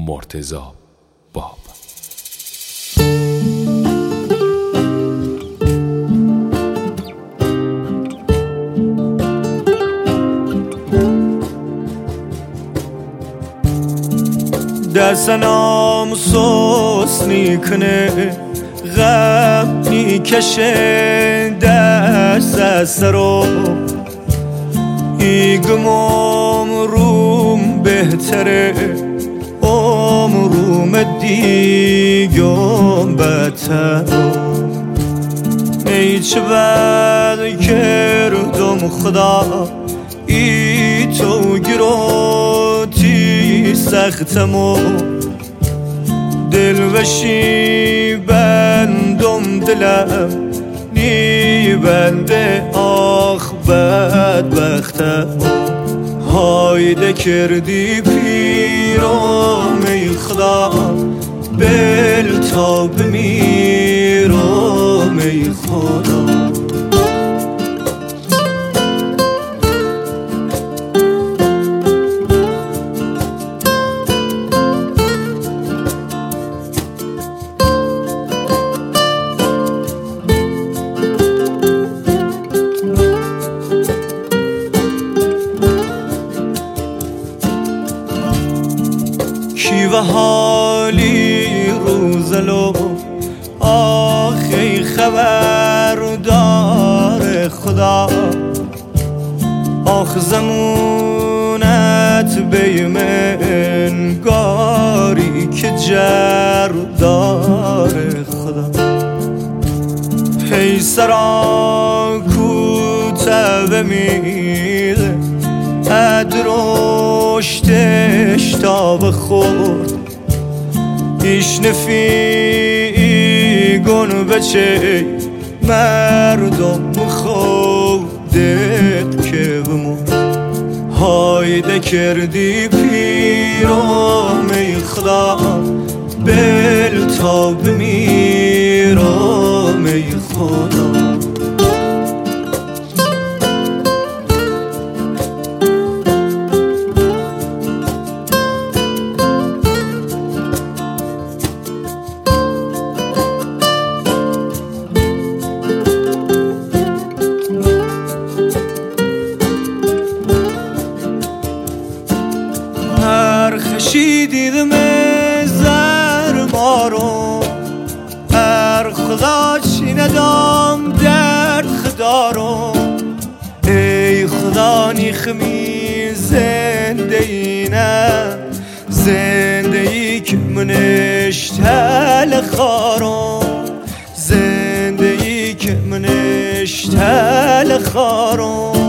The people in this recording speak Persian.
مرتضی باب. دستنام سوس نیکنه غم نیکشه دست رو ایگمام روم بهتره عمروم دیگم بتر ای چه بد کردم خدا ای تو گروتی سختمو دل بشی بندم دلم نی بنده آخ بدبختم هایده کردی پیرم ای خدا بل تا بمیرم ای خدا. و حالی روزلو آخی خبر دار خدا آخ زمونت بیمن گاری که جر دار خدا هی سرا کوته بمیده ادرشتش تا بخورد ایش نفیگون بچه مردم خودت که بمون هایده کردی پیرم ای خدا بل تا بمیرم ای خدا. خشی دیدم زر مارو خدا چی ندام درد خدارو ای خدا نیخمی زنده ای نه زنده ای که منش تل خارو زنده ای که منش تل خارو